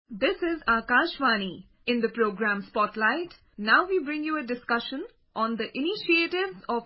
This is Akashvani. In the program Spotlight, now we bring you a discussion on the initiatives of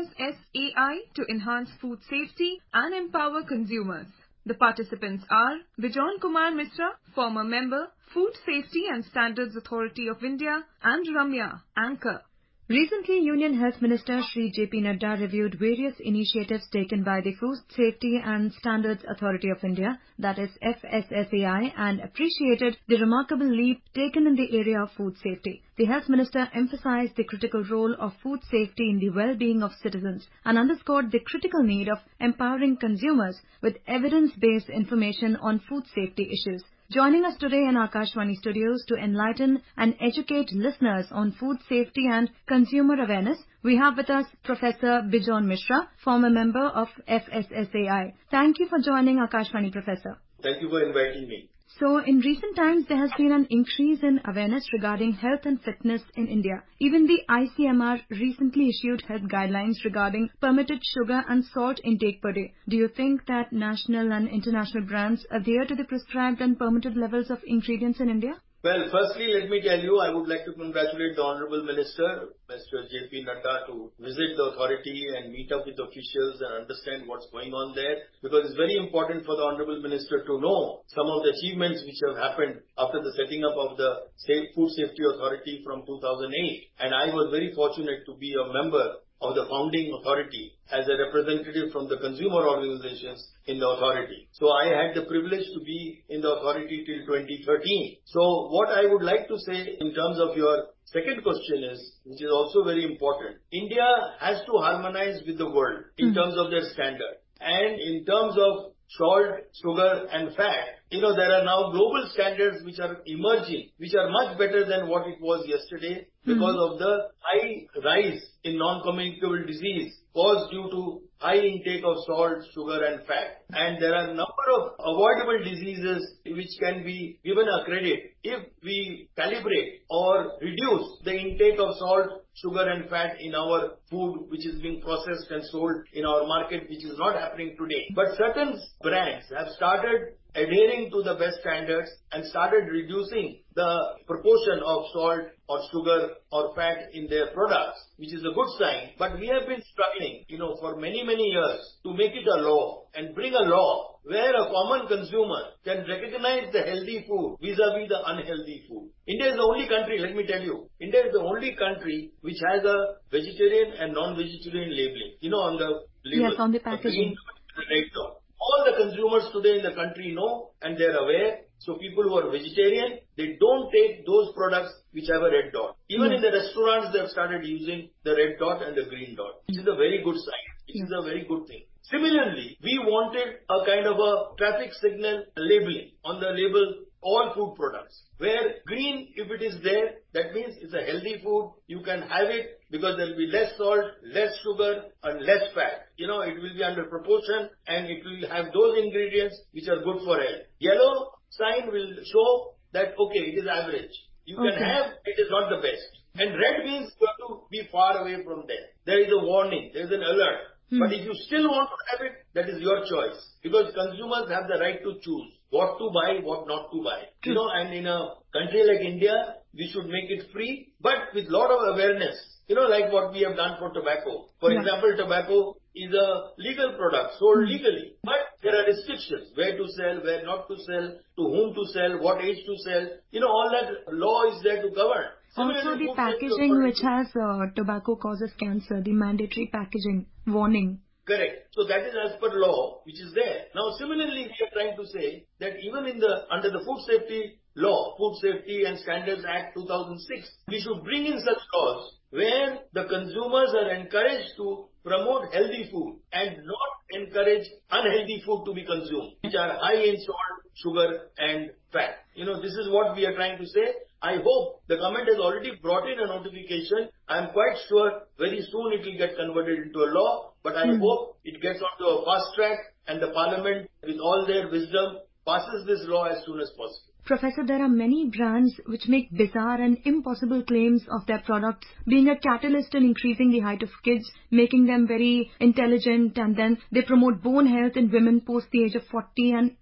FSSAI to enhance food safety and empower consumers. The participants are Bijon Kumar Misra, former member, Food Safety and Standards Authority of India, and Ramya, anchor. Recently, Union Health Minister Shri J.P. Nadda reviewed various initiatives taken by the Food Safety and Standards Authority of India, that is FSSAI, and appreciated the remarkable leap taken in the area of food safety. The Health Minister emphasized the critical role of food safety in the well-being of citizens and underscored the critical need of empowering consumers with evidence-based information on food safety issues. Joining us today in Akashvani studios to enlighten and educate listeners on food safety and consumer awareness, we have with us Professor Bijon Misra, former member of FSSAI. Thank you for joining Akashvani, Professor. Thank you for inviting me. So, in recent times, there has been an increase in awareness regarding health and fitness in India. Even the ICMR recently issued health guidelines regarding permitted sugar and salt intake per day. Do you think that national and international brands adhere to the prescribed and permitted levels of ingredients in India? Well, firstly, let me tell you, I would like to congratulate the Honorable Minister, Mr. J.P. Nadda, to visit the authority and meet up with officials and understand what's going on there, because it's very important for the Honorable Minister to know some of the achievements which have happened after the setting up of the Food Safety Authority from 2008. And I was very fortunate to be a member of the founding authority as a representative from the consumer organizations in the authority. So I had the privilege to be in the authority till 2013. So what I would like to say in terms of your second question is, which is also very important, India has to harmonize with the world in terms of their standard. And in terms of salt, sugar and fat, there are now global standards which are emerging, which are much better than what it was yesterday because of the high rise in non-communicable disease caused due to high intake of salt, sugar and fat. And there are a number of avoidable diseases which can be given a credit if we calibrate or reduce the intake of salt, sugar and fat in our food which is being processed and sold in our market, which is not happening today. But certain brands have started adhering to the best standards and started reducing the proportion of salt or sugar or fat in their products, which is a good sign. But we have been struggling, for many, many years to make it a law and bring a law where a common consumer can recognize the healthy food vis-a-vis the unhealthy food. India is the only country, let me tell you, India is the only country which has a vegetarian and non-vegetarian labeling, on the label. Yes, on the packaging. All the consumers today in the country know and they're aware. So people who are vegetarian, they don't take those products which have a red dot. Even in the restaurants, they have started using the red dot and the green dot, which is a very good sign. Which is a very good thing. Similarly, we wanted a kind of a traffic signal labeling on the label all food products, where green, if it is there, that means it's a healthy food. You can have it because there will be less salt, less sugar and less fat. It will be under proportion and it will have those ingredients which are good for health. Yellow sign will show that, okay, it is average. You can have, it is not the best. And red means you have to be far away from there. There is a warning, there is an alert. But if you still want to have it, that is your choice. Because consumers have the right to choose what to buy, what not to buy. And in a country like India, we should make it free, but with lot of awareness. Like what we have done for tobacco. For example, tobacco is a legal product, sold legally. But there are restrictions, where to sell, where not to sell, to whom to sell, what age to sell. All that law is there to govern. Also the packaging which has tobacco causes cancer, the mandatory packaging warning. Correct. So that is as per law, which is there. Now similarly, we are trying to say that even under the Food Safety Law, Food Safety and Standards Act 2006, we should bring in such laws where the consumers are encouraged to promote healthy food and not encourage unhealthy food to be consumed, which are high in salt, sugar and fat. This is what we are trying to say. I hope the government has already brought in a notification. I am quite sure very soon it will get converted into a law, but I hope it gets onto a fast track and the parliament with all their wisdom passes this law as soon as possible. Professor, there are many brands which make bizarre and impossible claims of their products being a catalyst in increasing the height of kids, making them very intelligent, and then they promote bone health in women post the age of 40 and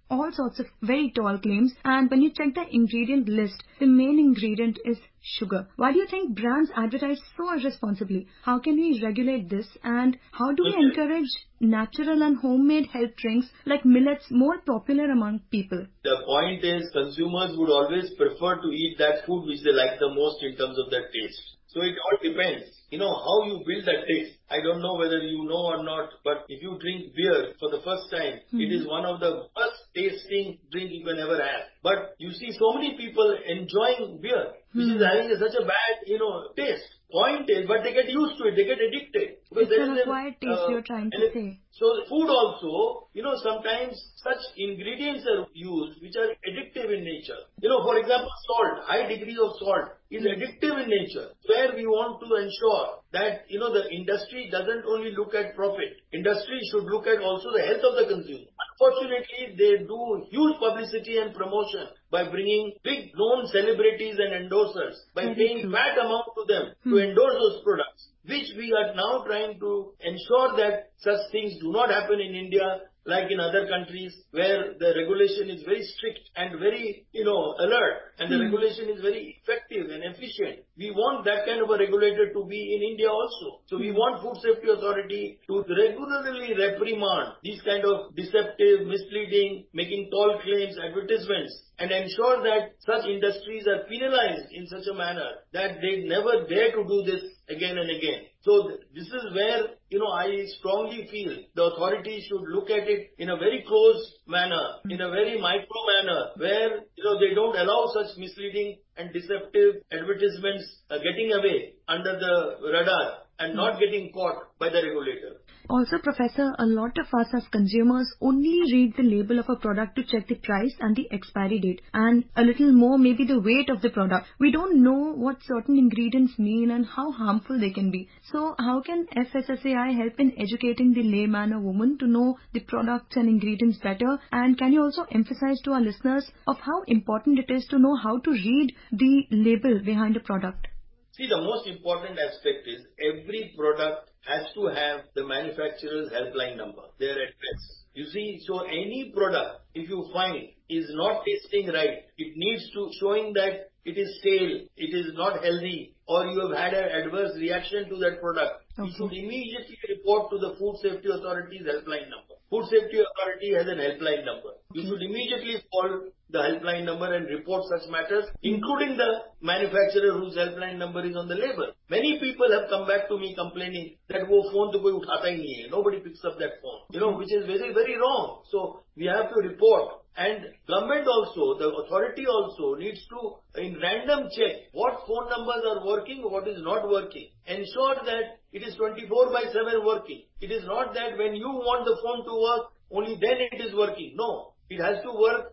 all sorts of very tall claims, and when you check the ingredient list, the main ingredient is sugar. Why do you think brands advertise so irresponsibly? How can we regulate this, and how do we encourage natural and homemade health drinks like millets more popular among people? The point is, consumers would always prefer to eat that food which they like the most in terms of their taste. So it all depends, how you build that taste. I don't know whether you know or not, but if you drink beer for the first time, it is one of the worst tasting drink you can ever have. But you see so many people enjoying beer, which is having such a bad, taste. Point is, but they get used to it, they get addicted. It's an acquired taste you're trying to say. So food also, sometimes such ingredients are used which are addictive in nature. For example, salt, high degree of salt is addictive in nature, where we want to ensure that, the industry doesn't only look at profit. Industry should look at also the health of the consumer. Unfortunately, they do huge publicity and promotion by bringing big known celebrities and endorsers, by paying fat amount to them to endorse those products, which we are now trying to ensure that such things do not happen in India like in other countries where the regulation is very strict and very, alert, and the regulation is very effective and efficient. We want that kind of a regulator to be in India also. So we want Food Safety Authority to regularly reprimand these kind of deceptive, misleading, making tall claims, advertisements, and ensure that such industries are penalized in such a manner that they never dare to do this again and again. So this is where, I strongly feel the authorities should look at it in a very close manner, in a very micro manner, where, they don't allow such misleading and deceptive advertisements getting away under the radar and not getting caught by the regulator. Also, Professor, a lot of us as consumers only read the label of a product to check the price and the expiry date, and a little more maybe the weight of the product. We don't know what certain ingredients mean and how harmful they can be. So how can FSSAI help in educating the layman or woman to know the products and ingredients better? And can you also emphasize to our listeners of how important it is to know how to read the label behind a product? See, the most important aspect is every product has to have the manufacturer's helpline number, their address. You see, so any product, if you find, is not tasting right, it needs to showing that it is stale, it is not healthy, or you have had an adverse reaction to that product, you should immediately report to the Food Safety Authority's helpline number. Food Safety Authority has an helpline number. You should immediately call the helpline number and report such matters, including the manufacturer whose helpline number is on the label. Many people have come back to me complaining that wo phone to koi uthata hi nahi hai. Nobody picks up that phone, which is very, very wrong. So we have to report. And government also, the authority also needs to, in random check what phone numbers are working, what is not working. Ensure that it is 24/7 working. It is not that when you want the phone to work, only then it is working. No, it has to work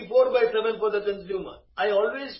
24/7 for the consumer. I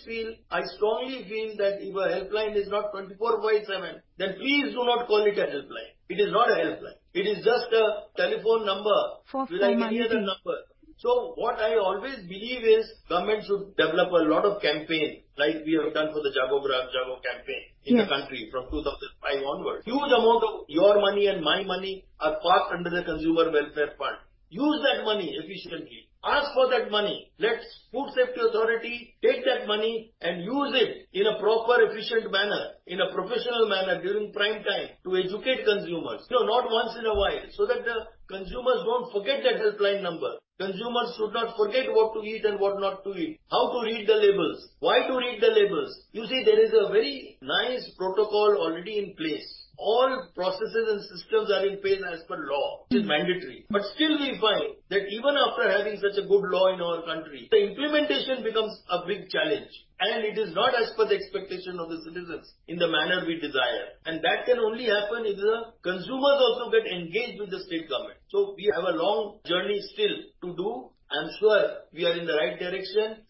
strongly feel that if a helpline is not 24/7, then please do not call it a helpline. It is not a helpline. It is just a telephone number like any other number. So what I always believe is government should develop a lot of campaign like we have done for the Jago Braham Jago campaign in the country from 2005 onwards. Huge amount of your money and my money are parked under the Consumer Welfare Fund. Use that money efficiently. Ask for that money. Let Food Safety Authority take that money and use it in a proper, efficient manner, in a professional manner during prime time to educate consumers. Not once in a while, so that the consumers don't forget that helpline number. Consumers should not forget what to eat and what not to eat. How to read the labels. Why to read the labels. You see, there is a very nice protocol already in place. All processes and systems are in place as per law, which is mandatory. But still we find that even after having such a good law in our country, the implementation becomes a big challenge. And it is not as per the expectation of the citizens in the manner we desire. And that can only happen if the consumers also get engaged with the state government. So we have a long journey still to do. I'm sure we are in the right direction.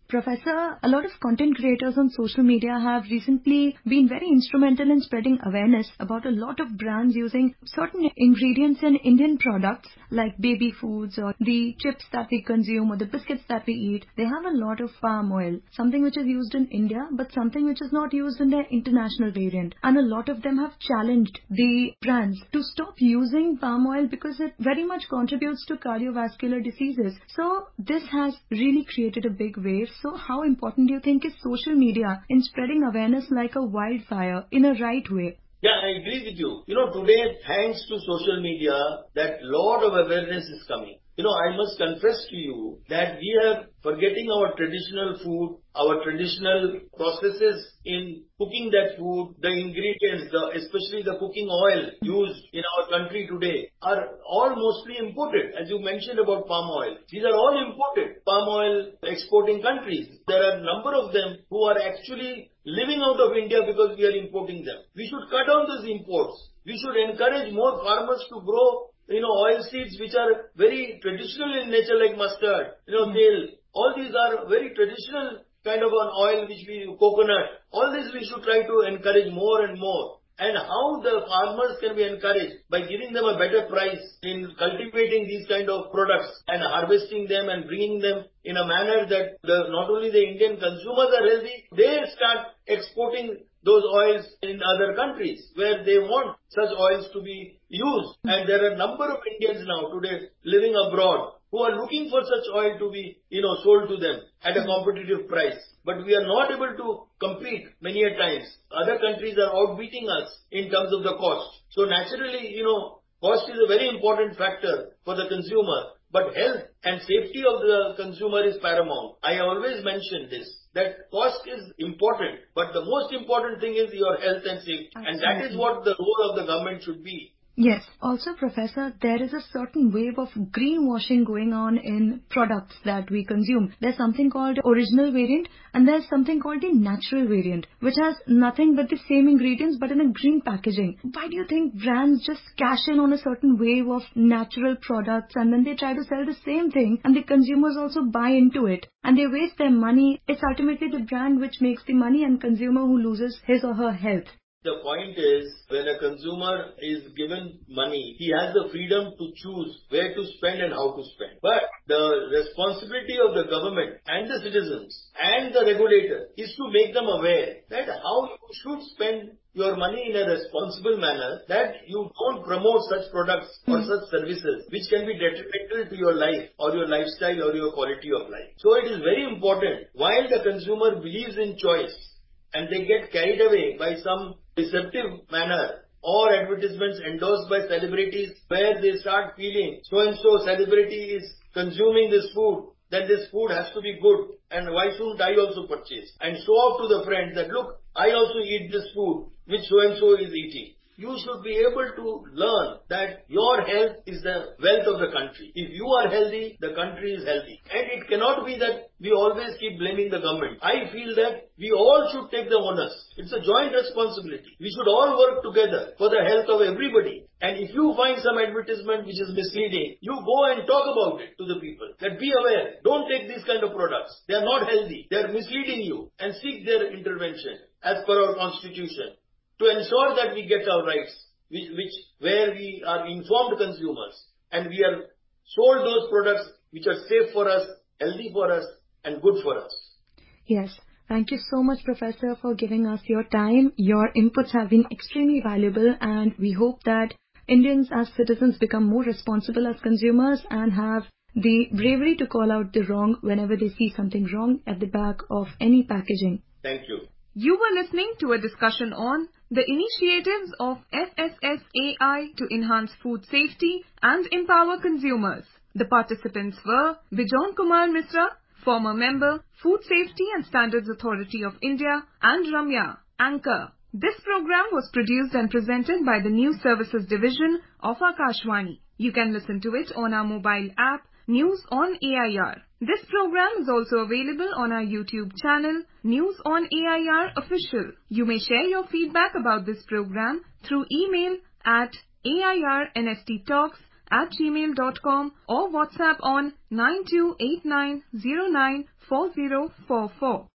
Professor, a lot of content creators on social media have recently been very instrumental in spreading awareness about a lot of brands using certain ingredients in Indian products like baby foods or the chips that we consume or the biscuits that we eat. They have a lot of palm oil, something which is used in India but something which is not used in their international variant. And a lot of them have challenged the brands to stop using palm oil because it very much contributes to cardiovascular diseases. So this has really created a big wave. So how important do you think is social media in spreading awareness like a wildfire in a right way? Yeah, I agree with you. Today, thanks to social media, that lot of awareness is coming. I must confess to you that we are forgetting our traditional food, our traditional processes in cooking that food, the ingredients, especially the cooking oil used in our country today are all mostly imported. As you mentioned about palm oil, these are all imported palm oil exporting countries. There are a number of them who are actually living out of India because we are importing them. We should cut down these imports. We should encourage more farmers to grow oil seeds which are very traditional in nature, like mustard, tel. All these are very traditional kind of an oil coconut. All this we should try to encourage more and more. And how the farmers can be encouraged by giving them a better price in cultivating these kind of products and harvesting them and bringing them in a manner that not only the Indian consumers are healthy, they start exporting those oils in other countries where they want such oils to be used. And there are a number of Indians now today living abroad who are looking for such oil to be, sold to them at a competitive price. But we are not able to compete many a times. Other countries are outbeating us in terms of the cost. So naturally, cost is a very important factor for the consumer. But health and safety of the consumer is paramount. I always mention this, that cost is important, but the most important thing is your health and safety. Absolutely. And that is what the role of the government should be. Yes. Also, Professor, there is a certain wave of greenwashing going on in products that we consume. There's something called original variant and there's something called the natural variant, which has nothing but the same ingredients but in a green packaging. Why do you think brands just cash in on a certain wave of natural products and then they try to sell the same thing and the consumers also buy into it and they waste their money? It's ultimately the brand which makes the money and consumer who loses his or her health. The point is, when a consumer is given money, he has the freedom to choose where to spend and how to spend. But the responsibility of the government and the citizens and the regulator is to make them aware that how you should spend your money in a responsible manner, that you don't promote such products or such services which can be detrimental to your life or your lifestyle or your quality of life. So it is very important, while the consumer believes in choice, and they get carried away by some deceptive manner or advertisements endorsed by celebrities where they start feeling so-and-so celebrity is consuming this food, then this food has to be good and why shouldn't I also purchase? And show off to the friends that look, I also eat this food which so-and-so is eating. You should be able to learn that your health is the wealth of the country. If you are healthy, the country is healthy. And it cannot be that we always keep blaming the government. I feel that we all should take the onus. It's a joint responsibility. We should all work together for the health of everybody. And if you find some advertisement which is misleading, you go and talk about it to the people. That be aware. Don't take these kind of products. They are not healthy. They are misleading you. And seek their intervention as per our constitution, to ensure that we get our rights, where we are informed consumers and we are sold those products which are safe for us, healthy for us and good for us. Yes. Thank you so much, Professor, for giving us your time. Your inputs have been extremely valuable and we hope that Indians as citizens become more responsible as consumers and have the bravery to call out the wrong whenever they see something wrong at the back of any packaging. Thank you. You were listening to a discussion on the initiatives of FSSAI to enhance food safety and empower consumers. The participants were Bijon Kumar Misra, former member, Food Safety and Standards Authority of India, and Ramya, anchor. This program was produced and presented by the News Services Division of Akashvani. You can listen to it on our mobile app, News on AIR. This program is also available on our YouTube channel, News on AIR Official. You may share your feedback about this program through email at airnsttalks @gmail.com or WhatsApp on 9289094044.